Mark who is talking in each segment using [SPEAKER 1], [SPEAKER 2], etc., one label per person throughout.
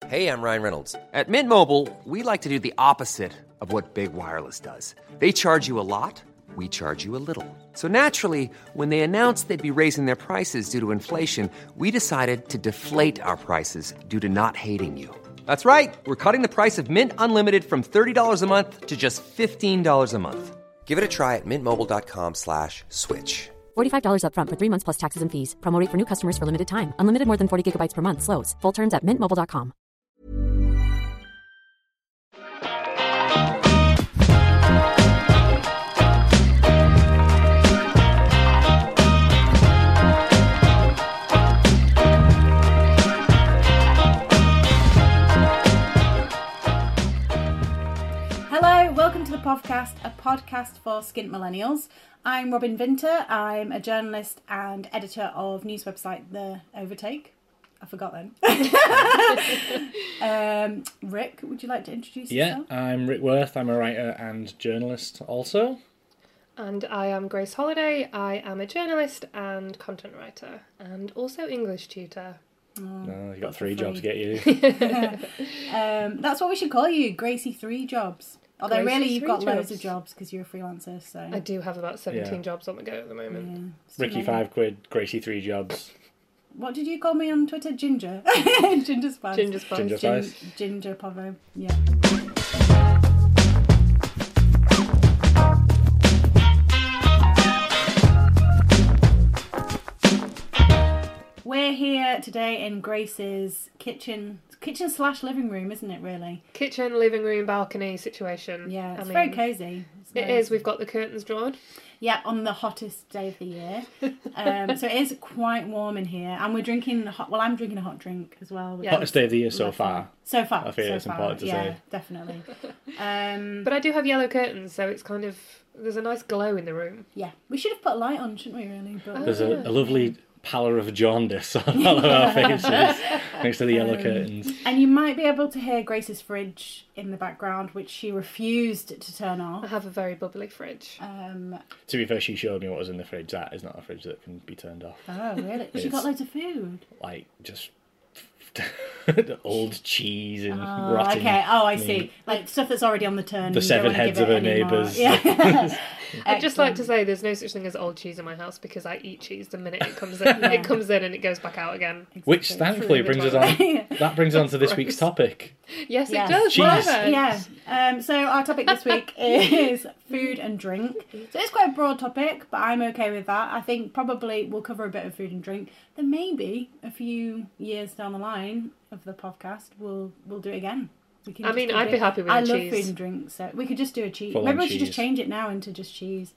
[SPEAKER 1] Hey, I'm Ryan Reynolds. At Mint Mobile, we like to do the opposite of what Big Wireless does. They charge you a lot, we charge you a little. So naturally, when they announced they'd be raising their prices due to inflation, we decided to deflate our prices due to not hating you. That's right. We're cutting the price of Mint Unlimited from $30 a month to just $15 a month. Give it a try at mintmobile.com/switch.
[SPEAKER 2] $45 up front for 3 months plus taxes and fees. Promo rate for new customers for limited time. Unlimited more than 40 gigabytes per month. Slows full terms at mintmobile.com.
[SPEAKER 3] Hello, welcome to the podcast, a podcast for skint millennials. I'm Robin Vinter. I'm a journalist and editor of news website The Overtake. I forgot then. Rick, would you like to introduce yourself?
[SPEAKER 4] Yeah, I'm Rick Worth. I'm a writer and journalist also.
[SPEAKER 5] And I am Grace Holiday. I am a journalist and content writer and also English tutor.
[SPEAKER 4] Oh, you got three jobs to get you.
[SPEAKER 3] That's what we should call you, Gracie 3 Jobs. Although
[SPEAKER 5] Gracie
[SPEAKER 3] really you've got
[SPEAKER 5] 3
[SPEAKER 3] loads
[SPEAKER 5] jobs.
[SPEAKER 3] of jobs because you're a freelancer. So
[SPEAKER 5] I do have about 17
[SPEAKER 4] Yeah.
[SPEAKER 5] jobs on the go at the moment.
[SPEAKER 4] Ricky £5, Gracie 3 jobs.
[SPEAKER 3] What did you call me on Twitter? Ginger. Ginger Spice.
[SPEAKER 5] Ginger Spice.
[SPEAKER 4] Ginger Spice.
[SPEAKER 3] Ginger Povo. Yeah. We're here today in Grace's kitchen / living room, isn't it? Really?
[SPEAKER 5] Kitchen, living room, balcony situation.
[SPEAKER 3] Yeah, it's very cosy.
[SPEAKER 5] It is. We've got the curtains drawn.
[SPEAKER 3] Yeah, on the hottest day of the year. So it is quite warm in here, and we're drinking I'm drinking a hot drink as well.
[SPEAKER 5] Yeah.
[SPEAKER 4] Hottest day of the year so far.
[SPEAKER 3] So far.
[SPEAKER 4] I feel it's important to say.
[SPEAKER 3] Definitely.
[SPEAKER 5] But I do have yellow curtains, so it's kind of... There's a nice glow in the room.
[SPEAKER 3] Yeah, we should have put a light on, shouldn't we? Really, but
[SPEAKER 4] There's a lovely pallor of jaundice on all of our faces next to the yellow curtains.
[SPEAKER 3] And you might be able to hear Grace's fridge in the background, which she refused to turn
[SPEAKER 5] I
[SPEAKER 3] off.
[SPEAKER 5] have a very bubbly fridge.
[SPEAKER 4] To be fair, she showed me what was in the fridge. That is not a fridge that can be turned off.
[SPEAKER 3] Oh, really? She
[SPEAKER 4] It's-
[SPEAKER 3] got loads of food.
[SPEAKER 4] Like, just old cheese and
[SPEAKER 3] Oh,
[SPEAKER 4] rotting
[SPEAKER 3] okay. Oh, I
[SPEAKER 4] meat.
[SPEAKER 3] see. Like stuff that's already on the turn.
[SPEAKER 4] The
[SPEAKER 3] you don't
[SPEAKER 4] severed
[SPEAKER 3] wanna
[SPEAKER 4] heads
[SPEAKER 3] give
[SPEAKER 4] of
[SPEAKER 3] it
[SPEAKER 4] her
[SPEAKER 3] any more.
[SPEAKER 4] neighbours.
[SPEAKER 3] Yeah.
[SPEAKER 5] I'd just like to say there's no such thing as old cheese in my house because I eat cheese the minute it comes in. It comes in and it goes back out again.
[SPEAKER 4] Which thankfully brings us on. That brings us on to this week's topic.
[SPEAKER 5] Yes,
[SPEAKER 3] Yes.
[SPEAKER 5] it does.
[SPEAKER 4] Cheese.
[SPEAKER 5] Whatever.
[SPEAKER 3] Yeah. So our topic this week is food and drink. So it's quite a broad topic, but I'm okay with that. I think probably we'll cover a bit of food and drink. Then maybe a few years down the line of the podcast, we'll do it again. We can
[SPEAKER 5] I
[SPEAKER 3] just
[SPEAKER 5] mean,
[SPEAKER 3] do
[SPEAKER 5] I'd be happy with
[SPEAKER 3] I
[SPEAKER 5] a
[SPEAKER 3] love
[SPEAKER 5] cheese.
[SPEAKER 3] food and drink, so we could just do a cheese.
[SPEAKER 4] Full
[SPEAKER 3] Maybe
[SPEAKER 4] on
[SPEAKER 3] we should just
[SPEAKER 4] cheese.
[SPEAKER 3] change it now into just cheese.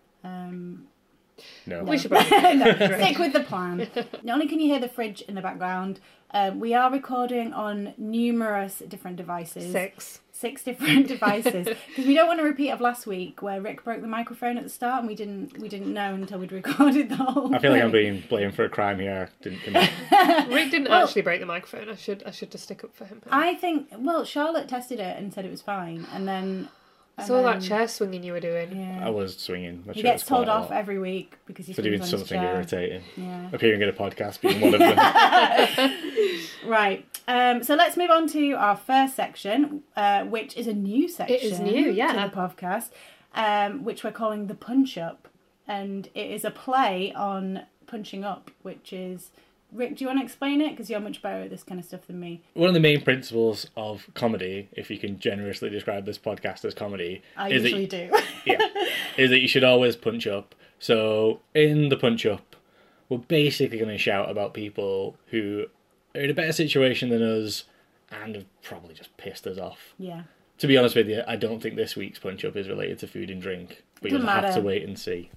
[SPEAKER 4] No.
[SPEAKER 5] We should probably
[SPEAKER 3] No, stick with the plan. Not only can you hear the fridge in the background, we are recording on numerous different devices. 6 different devices, because we don't want to repeat of last week where Rick broke the microphone at the start and we didn't know until we'd recorded the whole
[SPEAKER 4] I feel like I'm
[SPEAKER 3] thing.
[SPEAKER 4] being blamed for a crime here. Didn't I?
[SPEAKER 5] Rick didn't actually break the microphone. I should just stick up for him.
[SPEAKER 3] I think, well, Charlotte tested it and said it was fine, and then
[SPEAKER 5] It's all that chair swinging you were doing.
[SPEAKER 3] yeah.
[SPEAKER 4] I was swinging. My
[SPEAKER 3] He
[SPEAKER 4] shirt
[SPEAKER 3] gets
[SPEAKER 4] was quite
[SPEAKER 3] told
[SPEAKER 4] a
[SPEAKER 3] off
[SPEAKER 4] lot
[SPEAKER 3] every week because he's
[SPEAKER 4] for doing
[SPEAKER 3] on his
[SPEAKER 4] something
[SPEAKER 3] chair.
[SPEAKER 4] irritating.
[SPEAKER 3] Yeah.
[SPEAKER 4] Appearing in a podcast being one of them.
[SPEAKER 3] Right. So let's move on to our first section, which is a new section.
[SPEAKER 5] It is new, yeah.
[SPEAKER 3] To the podcast, which we're calling the Punch Up, and it is a play on punching up, which is. Rick, do you want to explain it? Because you're much better at this kind of stuff than me.
[SPEAKER 4] One of the main principles of comedy, if you can generously describe this podcast as comedy,
[SPEAKER 3] I
[SPEAKER 4] is
[SPEAKER 3] usually
[SPEAKER 4] that,
[SPEAKER 3] do.
[SPEAKER 4] yeah, is that you should always punch up. So in the punch up, we're basically going to shout about people who are in a better situation than us and have probably just pissed us off.
[SPEAKER 3] Yeah.
[SPEAKER 4] To be honest with you, I don't think this week's punch up is related to food and drink, but you'll
[SPEAKER 3] Doesn't
[SPEAKER 4] have to
[SPEAKER 3] matter.
[SPEAKER 4] wait and see.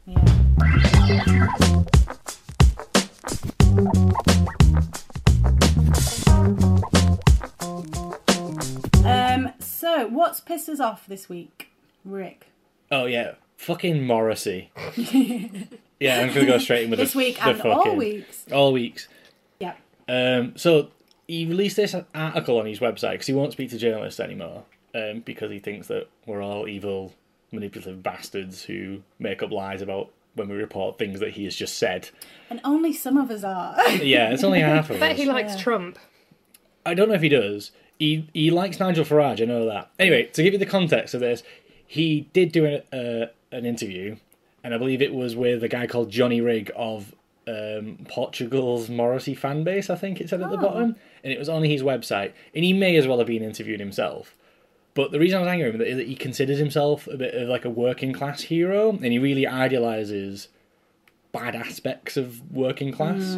[SPEAKER 3] So what's pissed us off this week, Rick?
[SPEAKER 4] Oh yeah, fucking Morrissey. Yeah, I'm gonna go straight in with
[SPEAKER 3] This
[SPEAKER 4] the,
[SPEAKER 3] week
[SPEAKER 4] the
[SPEAKER 3] and
[SPEAKER 4] fucking,
[SPEAKER 3] all weeks.
[SPEAKER 4] All weeks.
[SPEAKER 3] Yeah.
[SPEAKER 4] So he released this article on his website because he won't speak to journalists anymore because he thinks that we're all evil, manipulative bastards who make up lies about when we report things that he has just said.
[SPEAKER 3] And only some of us are.
[SPEAKER 4] Yeah, it's only half of
[SPEAKER 5] I bet
[SPEAKER 4] us.
[SPEAKER 5] he likes Trump.
[SPEAKER 4] I don't know if he does. He likes Nigel Farage, I know that. Anyway, to give you the context of this, he did do an interview, and I believe it was with a guy called Johnny Rigg of Portugal's Morrissey fan base, I think it said at the bottom, and it was on his website, and he may as well have been interviewed himself. But the reason I was angry with him is that he considers himself a bit of like a working class hero, and he really idealises bad aspects of working class.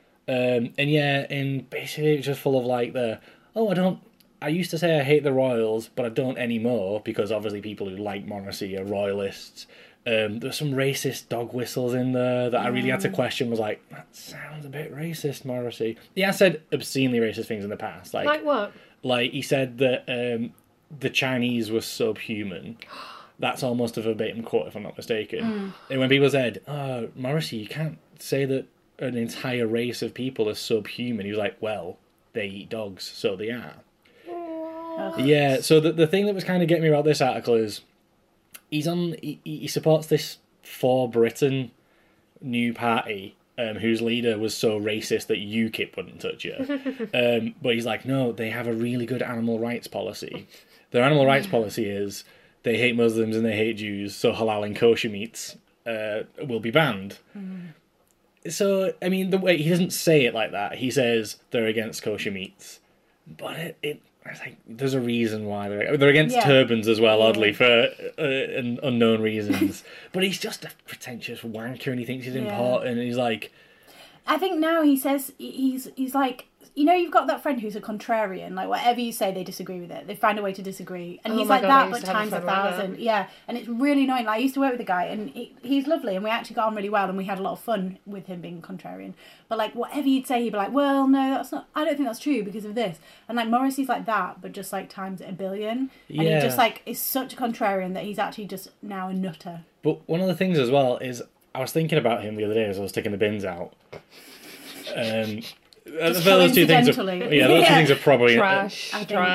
[SPEAKER 4] And basically it's just full of like I used to say I hate the Royals, but I don't anymore, because obviously people who like Morrissey are Royalists. There's some racist dog whistles in there that I really had to question. Was like, that sounds a bit racist, Morrissey. He has said obscenely racist things in the past.
[SPEAKER 5] Like what?
[SPEAKER 4] Like he said that the Chinese were subhuman. That's almost a verbatim quote, if I'm not mistaken. And when people said, "Oh, Morrissey, you can't say that an entire race of people are subhuman," he was like, "Well, they eat dogs, so they are." Yeah, so the thing that was kind of getting me about this article is he supports this For Britain new party whose leader was so racist that UKIP wouldn't touch her. But he's like, no, they have a really good animal rights policy. Their animal rights policy is they hate Muslims and they hate Jews, so halal and kosher meats will be banned. So, I mean, the way he doesn't say it like that. He says they're against kosher meats. But I think there's a reason why they're against turbans as well, oddly, for unknown reasons. But he's just a pretentious wanker, and he thinks he's important. And he's like,
[SPEAKER 3] I think now he says he's like, you know, you've got that friend who's a contrarian. Like whatever you say, they disagree with it. They find a way to disagree, and he's like that, but times 1,000. Yeah, and it's really annoying. Like, I used to work with a guy, and he's lovely, and we actually got on really well, and we had a lot of fun with him being contrarian. But like whatever you'd say, he'd be like, "Well, no, that's not. I don't think that's true because of this." And like Morrissey's like that, but just like times a billion. And he just like is such a contrarian that he's actually just now a nutter.
[SPEAKER 4] But one of the things as well is I was thinking about him the other day as I was taking the bins out. Those two things are probably
[SPEAKER 5] trash.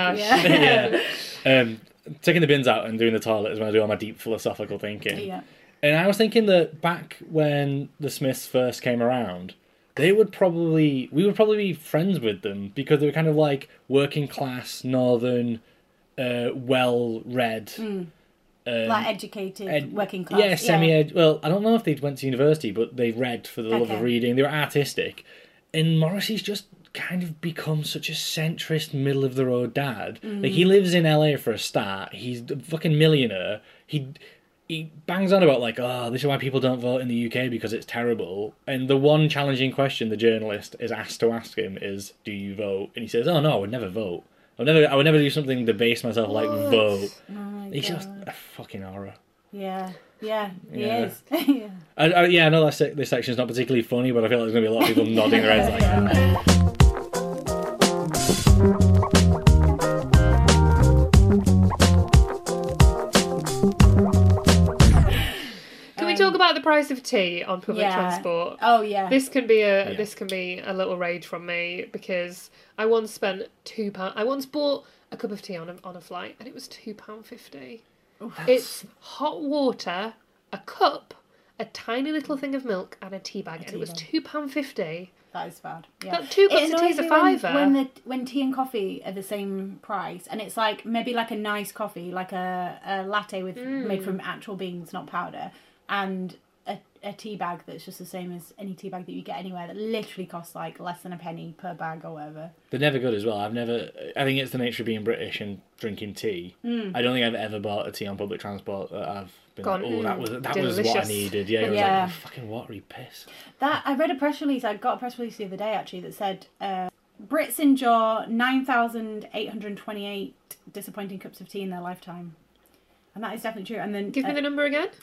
[SPEAKER 4] Taking the bins out and doing the toilet is when I do all my deep philosophical thinking.
[SPEAKER 3] Yeah.
[SPEAKER 4] And I was thinking that back when the Smiths first came around, we would probably be friends with them because they were kind of like working class, northern, well read.
[SPEAKER 3] Like educated, working class.
[SPEAKER 4] Yeah, semi-ed. Well, I don't know if they went to university, but they read for the love of reading. They were artistic. And Morrissey's just kind of become such a centrist, middle-of-the-road dad. Like, he lives in LA for a start. He's a fucking millionaire. He bangs on about, like, oh, this is why people don't vote in the UK because it's terrible. And the one challenging question the journalist is asked to ask him is, do you vote? And he says, oh, no, I would never vote. I would never do something to base myself like vote.
[SPEAKER 3] Oh
[SPEAKER 4] He's just a fucking horror.
[SPEAKER 3] Yeah, he is.
[SPEAKER 4] I know that this section's not particularly funny, but I feel like there's going to be a lot of people nodding their heads like that.
[SPEAKER 5] Can we talk about the price of tea on public transport?
[SPEAKER 3] Oh yeah.
[SPEAKER 5] This can be a little rage from me because I once spent £2. I once bought a cup of tea on a flight and it was £2.50. It's hot water, a cup, a tiny little thing of milk, and a tea bag, and it was £2.50.
[SPEAKER 3] That is bad. Yeah.
[SPEAKER 5] That 2 cups of tea is a £5.
[SPEAKER 3] When tea and coffee are the same price, and it's like maybe like a nice coffee, like a latte with made from actual beans, not powder, and a tea bag that's just the same as any tea bag that you get anywhere that literally costs like less than a penny per bag or whatever.
[SPEAKER 4] They're never good as well. I think it's the nature of being British and drinking tea. I don't think I've ever bought a tea on public transport that I've been that was what I needed. Yeah, it was like fucking watery piss.
[SPEAKER 3] I read a press release. I got a press release the other day actually that said Brits endure 9,828 disappointing cups of tea in their lifetime, and that is definitely true. And then
[SPEAKER 5] give me the number again.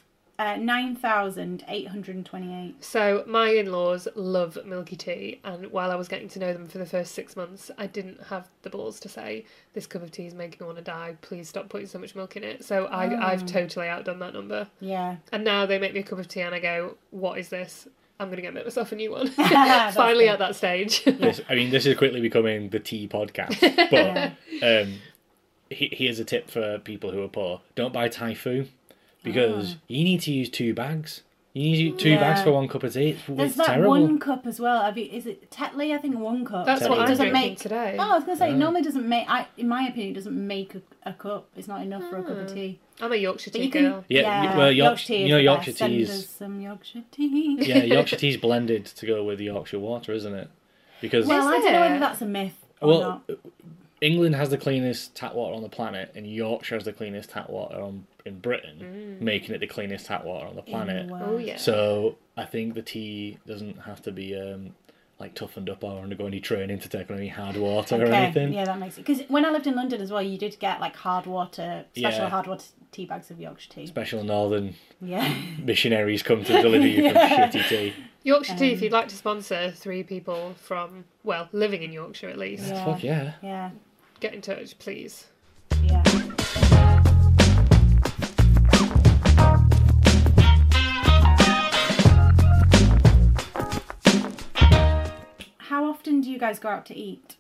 [SPEAKER 3] 9,828.
[SPEAKER 5] So my in-laws love milky tea, and while I was getting to know them for the first 6 months, I didn't have the balls to say, this cup of tea is making me want to die, please stop putting so much milk in it. So I've totally outdone that number.
[SPEAKER 3] Yeah.
[SPEAKER 5] And now they make me a cup of tea and I go, what is this? I'm going to get myself a new one. Finally good. At that stage.
[SPEAKER 4] This is quickly becoming the tea podcast. But here's a tip for people who are poor. Don't buy Thai food. Because you need to use 2 bags. You need 2 bags for 1 cup of tea.
[SPEAKER 3] There's
[SPEAKER 4] It's
[SPEAKER 3] that
[SPEAKER 4] terrible.
[SPEAKER 3] 1 cup as well. Is it Tetley? I think 1 cup.
[SPEAKER 5] That's
[SPEAKER 4] Tetley.
[SPEAKER 5] what
[SPEAKER 3] It
[SPEAKER 5] I'm
[SPEAKER 3] doesn't
[SPEAKER 5] drinking
[SPEAKER 3] make
[SPEAKER 5] today.
[SPEAKER 3] Oh, I was gonna say, it normally doesn't make. In my opinion, it doesn't make a cup. It's not enough for a cup of tea.
[SPEAKER 5] I'm a Yorkshire
[SPEAKER 3] But
[SPEAKER 5] tea
[SPEAKER 3] you can,
[SPEAKER 5] girl.
[SPEAKER 4] Yeah, well,
[SPEAKER 3] Yorkshire tea.
[SPEAKER 4] you know,
[SPEAKER 3] is the
[SPEAKER 4] Yorkshire
[SPEAKER 3] best. Send
[SPEAKER 4] tea's-
[SPEAKER 3] us some Yorkshire tea.
[SPEAKER 4] Yeah, Yorkshire tea's blended to go with the Yorkshire water, isn't it? Because
[SPEAKER 3] Well, I don't know
[SPEAKER 5] it?
[SPEAKER 3] whether that's a myth or
[SPEAKER 4] well,
[SPEAKER 3] not.
[SPEAKER 4] England has the cleanest tap water on the planet, and Yorkshire has the cleanest tap water in Britain, making it the cleanest tap water on the planet.
[SPEAKER 3] Wow.
[SPEAKER 5] Oh, yeah.
[SPEAKER 4] So I think the tea doesn't have to be like toughened up or undergo any training to take on any hard water or anything.
[SPEAKER 3] Yeah, that makes it. Because when I lived in London as well, you did get like hard water, special
[SPEAKER 4] Yeah.
[SPEAKER 3] hard water tea bags of Yorkshire tea.
[SPEAKER 4] Special northern
[SPEAKER 3] Yeah.
[SPEAKER 4] missionaries come to deliver you some shitty tea.
[SPEAKER 5] Yorkshire tea, if you'd like to sponsor 3 people from, well, living in Yorkshire at least,
[SPEAKER 3] Yeah.
[SPEAKER 4] Fuck yeah.
[SPEAKER 3] Yeah.
[SPEAKER 5] get in touch, please.
[SPEAKER 3] Yeah. How often do you guys go out to eat?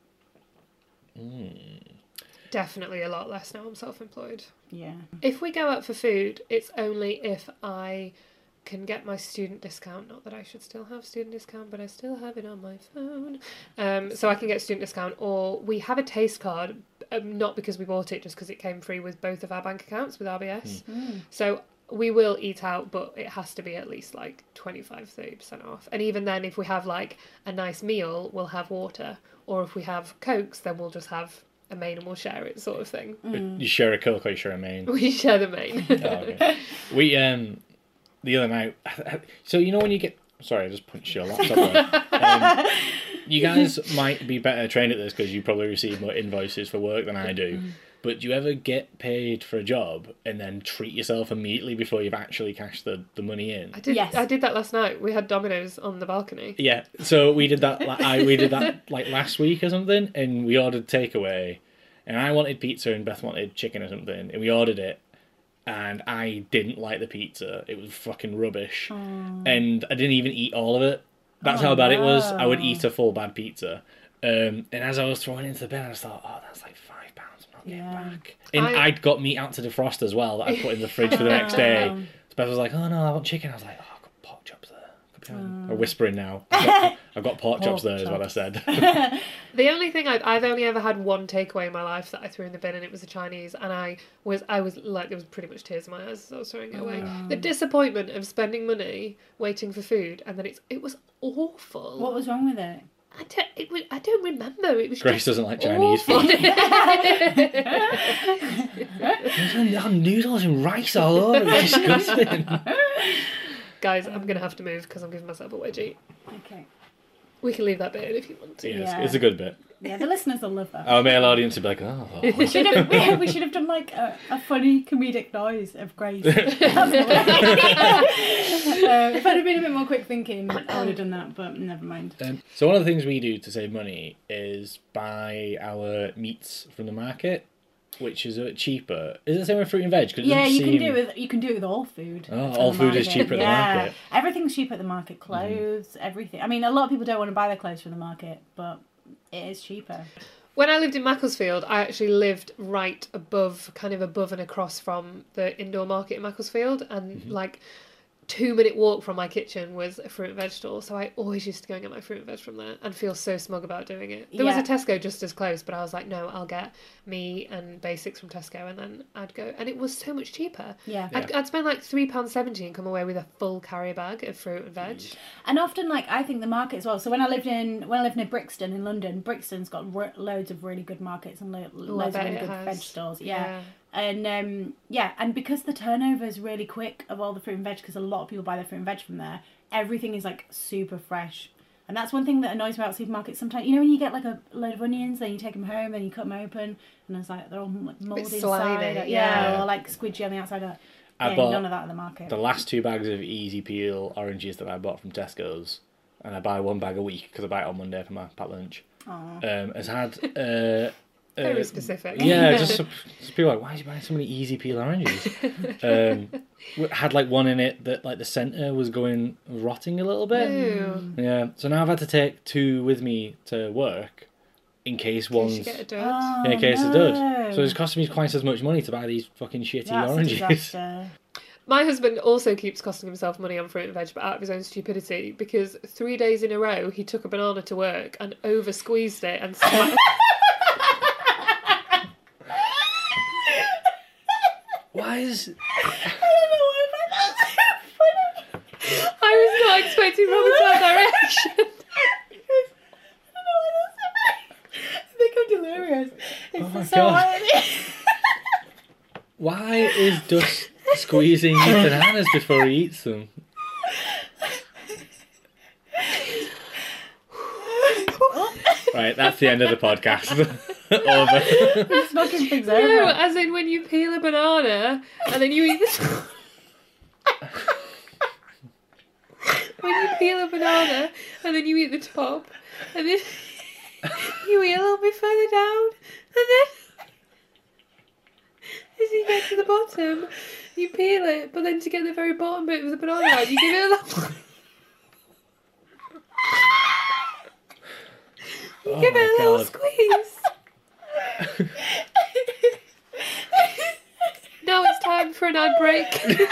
[SPEAKER 5] Definitely a lot less now I'm self-employed.
[SPEAKER 3] Yeah.
[SPEAKER 5] If we go out for food, it's only if I can get my student discount. Not that I should still have student discount, but I still have it on my phone. So I can get student discount, or we have a taste card, not because we bought it, just because it came free with both of our bank accounts with RBS. So we will eat out, but it has to be at least like 25-30% off. And even then, if we have like a nice meal, we'll have water. Or if we have Cokes, then we'll just have a main and we'll share it, sort of thing.
[SPEAKER 4] You share a Coke or you share a main?
[SPEAKER 5] We share the main.
[SPEAKER 4] Oh, okay. We, the other night, so you know when you get, sorry, I just punched your laptop there. You guys might be better trained at this because you probably receive more invoices for work than I do. But do you ever get paid for a job and then treat yourself immediately before you've actually cashed the money in?
[SPEAKER 3] Yes.
[SPEAKER 5] I did that last night. We had Domino's on the balcony.
[SPEAKER 4] Yeah, so we did that. We did that like last week or something, and we ordered takeaway, and I wanted pizza and Beth wanted chicken or something, and we ordered it, and I didn't like the pizza. It was fucking rubbish, and I didn't even eat all of it. That's how bad it was. I would eat a full bad pizza, and as I was throwing it into the bin, I just thought, oh, that's like £5 I'm not getting back. And I'd got meat out to defrost as well that I put in the fridge for the next day. So Beth was like, oh no, I want chicken. I was like, oh, I've got pork chops there. I'm whispering now. I've got pork chops there, is what I said.
[SPEAKER 5] The only thing I've only ever had one takeaway in my life that I threw in the bin, and it was a Chinese, and I was like, there was pretty much tears in my eyes as I was throwing it away. The disappointment of spending money waiting for food, and then it was awful.
[SPEAKER 3] What was wrong with it?
[SPEAKER 5] I don't remember. It was
[SPEAKER 4] Grace
[SPEAKER 5] just
[SPEAKER 4] doesn't like Chinese
[SPEAKER 5] awful.
[SPEAKER 4] food. There's noodles and rice all over. It's disgusting.
[SPEAKER 5] Guys, I'm gonna have to move because I'm giving myself a wedgie.
[SPEAKER 3] Okay.
[SPEAKER 5] We can leave that bit in if you want to.
[SPEAKER 4] Yeah, it's a good bit.
[SPEAKER 3] Yeah, the listeners will love that.
[SPEAKER 4] Our male audience would be like, oh.
[SPEAKER 3] We should have done like a funny comedic noise of Grace. If I'd have been a bit more quick thinking, I would have done that, but never mind.
[SPEAKER 4] So one of the things we do to save money is buy our meats from the market, which is a bit cheaper. Is it the same with fruit and veg? 'Cause it
[SPEAKER 3] Yeah,
[SPEAKER 4] doesn't
[SPEAKER 3] you can
[SPEAKER 4] seem-
[SPEAKER 3] do it. You can do it with all food.
[SPEAKER 4] Oh,
[SPEAKER 3] from
[SPEAKER 4] all
[SPEAKER 3] the
[SPEAKER 4] food is
[SPEAKER 3] market.
[SPEAKER 4] cheaper at the market.
[SPEAKER 3] Everything's cheaper at the market. Clothes, everything. I mean, a lot of people don't want to buy their clothes from the market, but it is cheaper.
[SPEAKER 5] When I lived in Macclesfield, I actually lived right above, kind of above and across from the indoor market in Macclesfield, and like 2-minute walk from my kitchen was a fruit and veg store, so I always used to go and get my fruit and veg from there and feel so smug about doing it. There was a Tesco just as close, but I was like, no, I'll get me and basics from Tesco, and then I'd go, and it was so much cheaper.
[SPEAKER 3] Yeah.
[SPEAKER 5] I'd spend like £3.70 and come away with a full carrier bag of fruit and veg.
[SPEAKER 3] And often, like, I think the market as well. So when I lived in Brixton in London, Brixton's got loads of really good markets and loads of really good veg stores. Yeah. And and because the turnover is really quick of all the fruit and veg, because a lot of people buy their fruit and veg from there, everything is like super fresh. And that's one thing that annoys me about supermarkets. Sometimes, you know, when you get like a load of onions, then you take them home, then you cut them open, and it's like they're all mouldy inside.
[SPEAKER 5] Yeah.
[SPEAKER 3] Or like squidgy on the outside.
[SPEAKER 4] I bought
[SPEAKER 3] none of that at the market.
[SPEAKER 4] the last 2 bags of easy peel oranges that I bought from Tesco's, and I buy 1 bag a week because I buy it on Monday for my packed lunch. Has had
[SPEAKER 5] Very specific.
[SPEAKER 4] Yeah, just people are like, why are you buying so many easy peel oranges? Had like one in it that like the centre was rotting a little bit.
[SPEAKER 5] Ew.
[SPEAKER 4] Yeah, so now I've had to take 2 with me to work in case one's
[SPEAKER 5] You get a dud.
[SPEAKER 4] in case it does. So it's costing me twice as much money to buy these fucking shitty
[SPEAKER 3] That's a
[SPEAKER 4] oranges.
[SPEAKER 3] disaster.
[SPEAKER 5] My husband also keeps costing himself money on fruit and veg, but out of his own stupidity, because 3 days in a row he took a banana to work and over squeezed it and smashed.
[SPEAKER 4] Why is...
[SPEAKER 5] I was not expecting Robert that direction.
[SPEAKER 3] I think I'm delirious. It's
[SPEAKER 4] my
[SPEAKER 3] so
[SPEAKER 4] God.
[SPEAKER 3] funny.
[SPEAKER 4] Why is Dus squeezing his bananas before he eats them? Right, that's the end of the podcast. Over.
[SPEAKER 3] It's knocking things
[SPEAKER 5] No,
[SPEAKER 3] over.
[SPEAKER 5] as in when you peel a banana and then you eat the... When you peel a banana and then you eat the top and then you eat a little bit further down and then as you get to the bottom you peel it, but then to get the very bottom bit of the banana out you give it a little...
[SPEAKER 4] Oh
[SPEAKER 5] give it a
[SPEAKER 4] my
[SPEAKER 5] little
[SPEAKER 4] God.
[SPEAKER 5] squeeze. Now it's time for an ad break.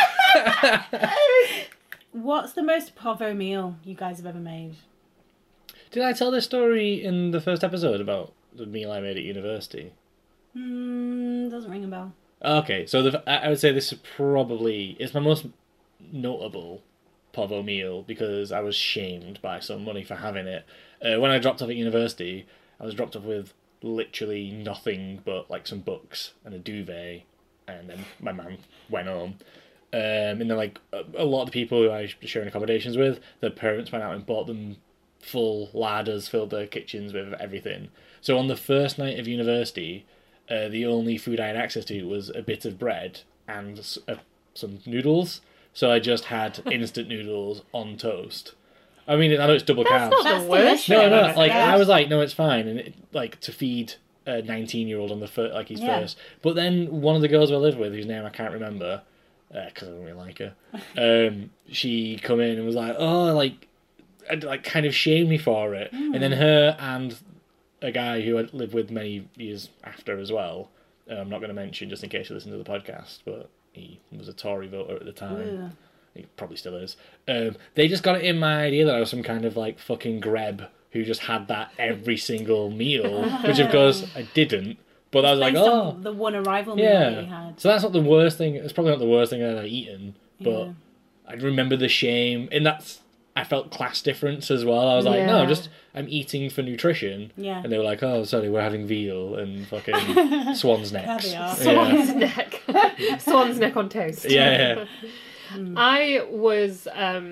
[SPEAKER 3] What's the most povo meal you guys have ever made?
[SPEAKER 4] Did I tell this story in the first episode about the meal I made at university?
[SPEAKER 3] Doesn't ring a bell.
[SPEAKER 4] Okay, so I would say this is probably... It's my most notable povo meal because I was shamed by somebody for having it. When I dropped off at university, I was dropped off with literally nothing but like some books and a duvet, and then my mum went home. And then like a lot of the people who I was sharing accommodations with, their parents went out and bought them full ladders, filled their kitchens with everything. So on the first night of university, the only food I had access to was a bit of bread and some noodles. So I just had instant noodles on toast. I mean, I know it's double carbs.
[SPEAKER 5] That's not the worst.
[SPEAKER 4] No,
[SPEAKER 3] That's
[SPEAKER 4] like
[SPEAKER 3] good.
[SPEAKER 4] I was like, no, it's fine, and it, like to feed a 19-year-old on the his first. But then one of the girls I lived with, whose name I can't remember, because I don't really like her, she come in and was like, oh, like kind of shamed me for it, and then her and a guy who I lived with many years after as well. I'm not going to mention just in case you listen to the podcast, but he was a Tory voter at the time.
[SPEAKER 3] Ugh.
[SPEAKER 4] He probably still is. They just got it in my idea that I was some kind of like fucking greb who just had that every single meal, which of course I didn't. But I was like,
[SPEAKER 3] Based on
[SPEAKER 4] oh,
[SPEAKER 3] the one arrival meal that you
[SPEAKER 4] yeah.
[SPEAKER 3] had.
[SPEAKER 4] So that's not the worst thing. It's probably not the worst thing I've ever eaten. But
[SPEAKER 3] Yeah.
[SPEAKER 4] I remember the shame, and I felt class difference as well. I was like, no,
[SPEAKER 5] Yeah.
[SPEAKER 4] I'm eating for nutrition.
[SPEAKER 3] Yeah.
[SPEAKER 4] And they were like, oh, sorry, we're having veal and fucking swan's necks.
[SPEAKER 3] Caviar.
[SPEAKER 5] Swan's neck. Swan's neck on toast.
[SPEAKER 4] Yeah.
[SPEAKER 5] I was...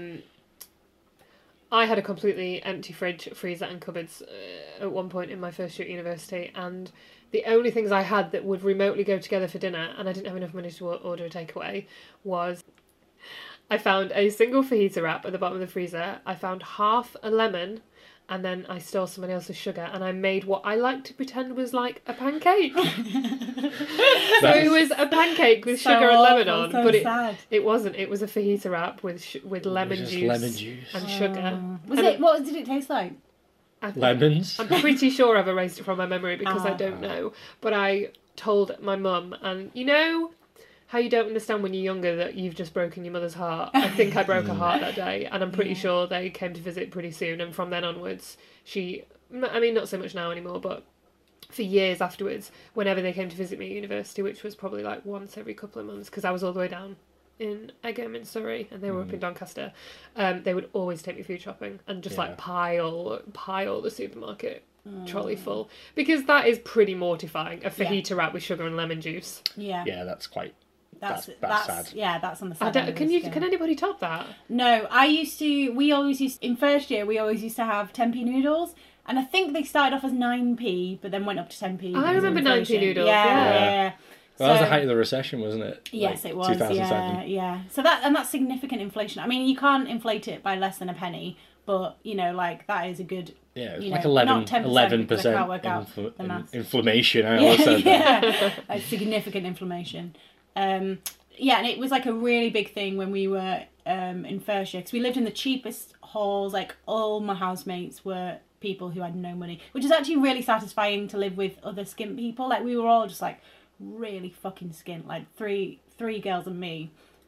[SPEAKER 5] I had a completely empty fridge, freezer and cupboards at one point in my first year at university, and the only things I had that would remotely go together for dinner, and I didn't have enough money to order a takeaway, was I found a single fajita wrap at the bottom of the freezer, I found half a lemon, and then I stole somebody else's sugar, and I made what I like to pretend was like a pancake. So it was a pancake with
[SPEAKER 3] So
[SPEAKER 5] sugar and lemon
[SPEAKER 3] awful,
[SPEAKER 5] on,
[SPEAKER 3] so
[SPEAKER 5] but
[SPEAKER 3] sad.
[SPEAKER 5] it wasn't. It was a fajita wrap with lemon
[SPEAKER 4] just
[SPEAKER 5] juice,
[SPEAKER 4] lemon juice.
[SPEAKER 5] and sugar.
[SPEAKER 3] What did it taste like?
[SPEAKER 5] I think-
[SPEAKER 4] Lemons.
[SPEAKER 5] I'm pretty sure I've erased it from my memory because I
[SPEAKER 3] Ah.
[SPEAKER 5] don't know. But I told my mum, and you know how you don't understand when you're younger that you've just broken your mother's heart? I think I broke her heart that day, and I'm pretty sure they came to visit pretty soon, and from then onwards, not so much now anymore, but for years afterwards, whenever they came to visit me at university, which was probably like once every couple of months, because I was all the way down in Egham in Surrey and they were up in Doncaster, they would always take me food shopping and just like pile the supermarket trolley full, because that is pretty mortifying, a fajita wrap with sugar and lemon juice.
[SPEAKER 3] Yeah.
[SPEAKER 4] Yeah, that's quite...
[SPEAKER 3] That's
[SPEAKER 4] sad.
[SPEAKER 3] Yeah, that's on the
[SPEAKER 5] I
[SPEAKER 3] sad.
[SPEAKER 5] don't,
[SPEAKER 3] end of the scale.
[SPEAKER 5] can anybody top that?
[SPEAKER 3] No, in first year, we always used to have 10p noodles, and I think they started off as 9p, but then went up to 10p. because of
[SPEAKER 5] remember 9p
[SPEAKER 3] inflation.
[SPEAKER 5] noodles,
[SPEAKER 3] Yeah,
[SPEAKER 5] yeah.
[SPEAKER 3] yeah.
[SPEAKER 4] Well, that was the height of the recession, wasn't it?
[SPEAKER 3] Yes,
[SPEAKER 4] Like,
[SPEAKER 3] it was.
[SPEAKER 4] 2007.
[SPEAKER 3] Yeah. So that's significant inflation. I mean, you can't inflate it by less than a penny, but like that is a good.
[SPEAKER 4] Yeah, it's
[SPEAKER 3] you
[SPEAKER 4] like
[SPEAKER 3] know,
[SPEAKER 4] 11%,
[SPEAKER 3] not 10% because I can't work out
[SPEAKER 4] infl-
[SPEAKER 3] the maths.
[SPEAKER 4] inflammation. I always said that.
[SPEAKER 3] Yeah, like significant inflammation. Yeah, and it was like a really big thing when we were in first year, because we lived in the cheapest halls. Like all my housemates were people who had no money, which is actually really satisfying to live with other skint people. Like we were all just like really fucking skint, like three girls and me,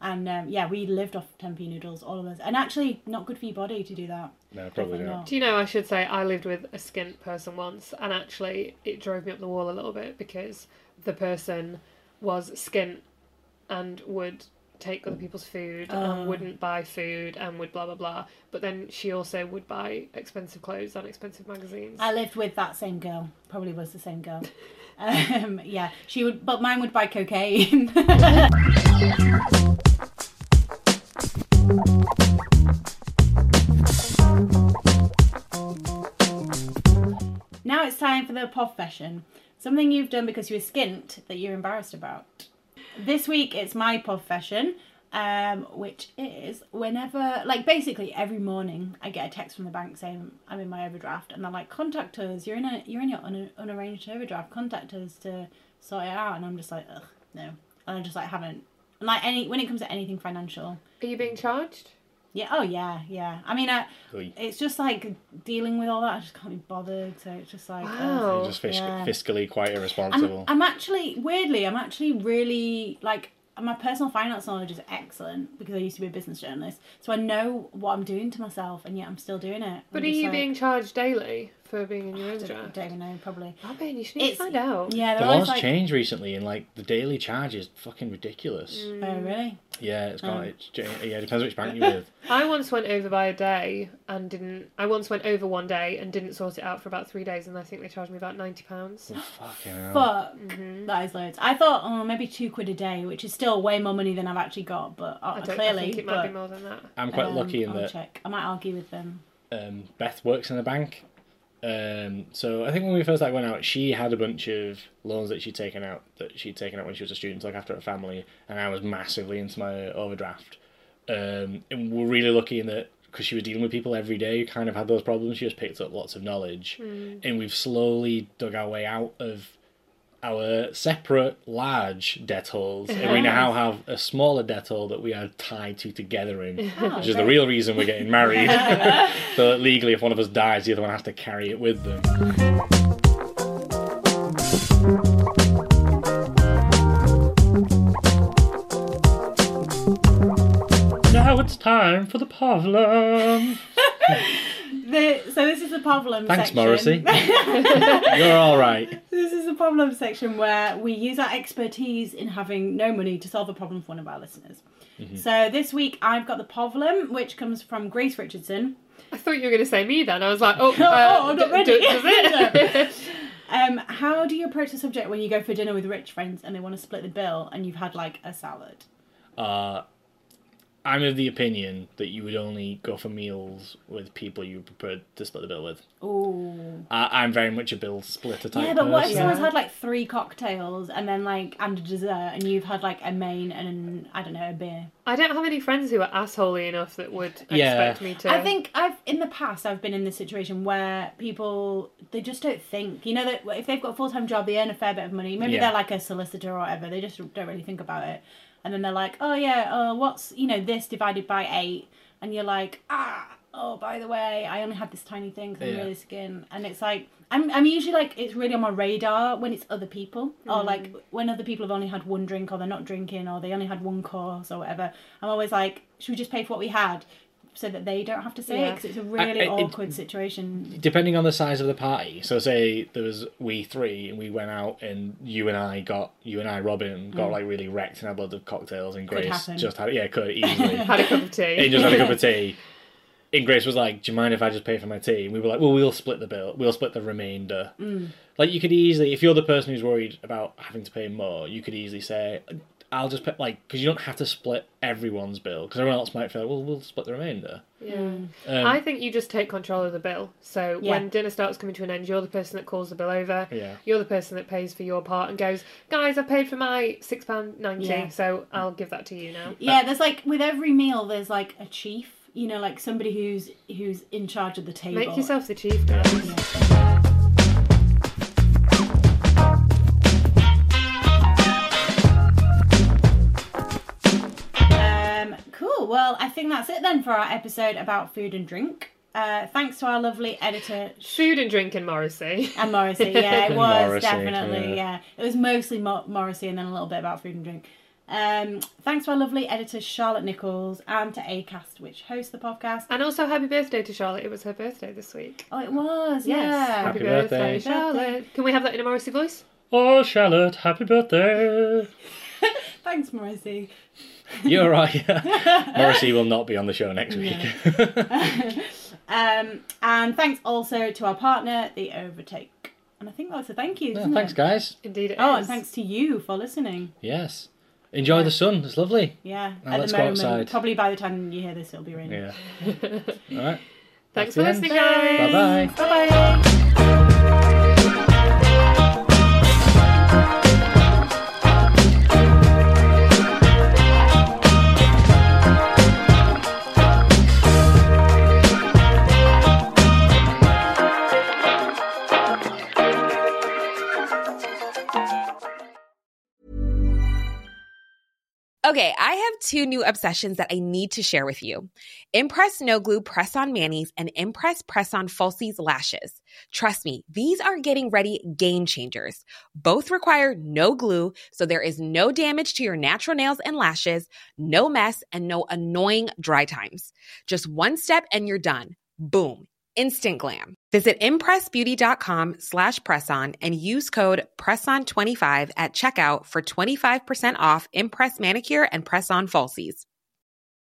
[SPEAKER 3] And we lived off 10p noodles, all of us. And actually, not good for your body to do that.
[SPEAKER 4] No, probably not.
[SPEAKER 5] Do you know, I should say, I lived with a skint person once, and actually it drove me up the wall a little bit because the person was skint and would take other people's food and wouldn't buy food and would blah, blah, blah. But then she also would buy expensive clothes and expensive magazines.
[SPEAKER 3] I lived with that same girl. Probably was the same girl. She would, but mine would buy cocaine. Now it's time for the profession. Something you've done because you were skint that you're embarrassed about. This week it's my profession, which is whenever, like basically every morning I get a text from the bank saying I'm in my overdraft, and they're like, contact us, you're in your unarranged overdraft, contact us to sort it out. And I'm just like, ugh, no. And I just like haven't. And like when it comes to anything financial.
[SPEAKER 5] Are you being charged?
[SPEAKER 3] Yeah, oh yeah. I mean, it's just like dealing with all that, I just can't be bothered, so it's just like...
[SPEAKER 5] Wow.
[SPEAKER 4] You're just fiscally quite irresponsible.
[SPEAKER 3] I'm actually really, like, my personal finance knowledge is excellent because I used to be a business journalist, so I know what I'm doing to myself, and yet I'm still doing it.
[SPEAKER 5] But are you being charged daily for being in your overdraft?
[SPEAKER 3] I don't even know, probably.
[SPEAKER 5] Oh, Ben, you should need to find out.
[SPEAKER 3] Yeah,
[SPEAKER 4] the law's changed recently, and like the daily charge is fucking ridiculous.
[SPEAKER 3] Oh, really?
[SPEAKER 4] Yeah, it depends which bank you're with.
[SPEAKER 5] I once went over by a day and didn't. I once went over one day and didn't sort it out for about 3 days, and I think they charged me about £90.
[SPEAKER 4] Oh, fucking hell.
[SPEAKER 3] Fuck, that is loads. I thought, maybe £2 a day, which is still way more money than I've actually got, but clearly,
[SPEAKER 5] I think it might be more than that.
[SPEAKER 4] I'm quite lucky in
[SPEAKER 3] I'll
[SPEAKER 4] that.
[SPEAKER 3] Check. I might argue with them.
[SPEAKER 4] Beth works in a bank. So I think when we first went out, she had a bunch of loans that she'd taken out when she was a student to look after her family, and I was massively into my overdraft. And we're really lucky in that because she was dealing with people every day who kind of had those problems. She just picked up lots of knowledge, and we've slowly dug our way out of our separate large debt holes, and we now have a smaller debt hole that we are tied together in, which is the real reason we're getting married. So that legally, if one of us dies, the other one has to carry it with them. Now it's time for the problem.
[SPEAKER 3] So this is the problem
[SPEAKER 4] Thanks,
[SPEAKER 3] section.
[SPEAKER 4] Morrissey. You're all right.
[SPEAKER 3] This is the problem section where we use our expertise in having no money to solve a problem for one of our listeners. Mm-hmm. So this week I've got the problem, which comes from Grace Richardson.
[SPEAKER 5] I thought you were going to say me then. I was like,
[SPEAKER 3] I'm not ready.
[SPEAKER 5] Does it?
[SPEAKER 3] How do you approach the subject when you go for dinner with rich friends and they want to split the bill and you've had like a salad?
[SPEAKER 4] I'm of the opinion that you would only go for meals with people you prepared to split the bill with.
[SPEAKER 3] Ooh.
[SPEAKER 4] I'm very much a bill splitter type person.
[SPEAKER 3] Yeah, but what if someone's had like 3 cocktails and then like and a dessert, and you've had like a main and a beer?
[SPEAKER 5] I don't have any friends who are assholey enough that would expect me to.
[SPEAKER 3] I think in the past I've been in this situation where people, they just don't think, you know, that if they've got a full-time job, they earn a fair bit of money. Maybe they're like a solicitor or whatever. They just don't really think about it. And then they're like, what's, this divided by 8? And you're like, by the way, I only had this tiny thing because I'm really skin. And it's like, I'm usually like, it's really on my radar when it's other people. Or like, when other people have only had 1 drink, or they're not drinking, or they only had 1 course, or whatever. I'm always like, should we just pay for what we had? So that they don't have to say it, because it's a really awkward situation.
[SPEAKER 4] Depending on the size of the party. So say there was we 3 and we went out and you and I, Robin, got like really wrecked and had loads of cocktails, and Grace just had could easily
[SPEAKER 5] had a cup of tea.
[SPEAKER 4] And just had a cup of tea. And Grace was like, do you mind if I just pay for my tea? And we were like, well, we'll split the bill. We'll split the remainder. Like, you could easily, if you're the person who's worried about having to pay more, you could easily say, I'll just pay, like, because you don't have to split everyone's bill, because everyone else might feel, well, we'll split the remainder.
[SPEAKER 5] Yeah. I think you just take control of the bill. So when dinner starts coming to an end, you're the person that calls the bill over.
[SPEAKER 4] Yeah.
[SPEAKER 5] You're the person that pays for your part and goes, guys, I paid for my £6.90, so I'll give that to you now.
[SPEAKER 3] Yeah, there's like, with every meal, there's like a chief, like somebody who's in charge of the table.
[SPEAKER 5] Make yourself the chief, guys.
[SPEAKER 3] Yeah. Cool. Well, I think that's it then for our episode about food and drink. Thanks to our lovely editor.
[SPEAKER 5] Food and drink and Morrissey.
[SPEAKER 3] And Morrissey, yeah, it was
[SPEAKER 4] Morrissey,
[SPEAKER 3] definitely, yeah. It was mostly Morrissey and then a little bit about food and drink. Thanks to our lovely editor Charlotte Nichols and to Acast, which hosts the podcast.
[SPEAKER 5] And also happy birthday to Charlotte. It was her birthday this week.
[SPEAKER 3] Oh, it was,
[SPEAKER 5] Yes.
[SPEAKER 3] yeah.
[SPEAKER 4] Happy birthday,
[SPEAKER 5] Charlotte. Can we have that in a Morrissey voice?
[SPEAKER 4] Oh, Charlotte, happy birthday.
[SPEAKER 3] Thanks, Morrissey.
[SPEAKER 4] You're right. Morrissey will not be on the show next week.
[SPEAKER 3] And thanks also to our partner, The Overtake. And I think that's a thank you, isn't
[SPEAKER 4] Thanks,
[SPEAKER 3] it?
[SPEAKER 4] guys.
[SPEAKER 5] Indeed it is.
[SPEAKER 3] Oh, and thanks to you for listening.
[SPEAKER 4] Yes. Enjoy the sun. It's lovely.
[SPEAKER 3] Yeah,
[SPEAKER 4] Now
[SPEAKER 3] at
[SPEAKER 4] let's
[SPEAKER 3] the
[SPEAKER 4] go
[SPEAKER 3] moment.
[SPEAKER 4] outside.
[SPEAKER 3] Probably by the time you hear this, it'll be raining.
[SPEAKER 4] Yeah. All right.
[SPEAKER 5] Thanks
[SPEAKER 4] That's
[SPEAKER 5] for
[SPEAKER 4] the end.
[SPEAKER 5] listening, guys.
[SPEAKER 4] Bye-bye.
[SPEAKER 3] Bye-bye.
[SPEAKER 6] Okay, I have 2 new obsessions that I need to share with you. Impress No Glue Press-On Manis and Impress Press-On Falsies Lashes. Trust me, these are getting ready game changers. Both require no glue, so there is no damage to your natural nails and lashes, no mess, and no annoying dry times. Just one step and you're done. Boom. Instant glam. Visit impressbeauty.com/presson and use code PRESSON25 at checkout for 25% off Impress Manicure and Press-On Falsies.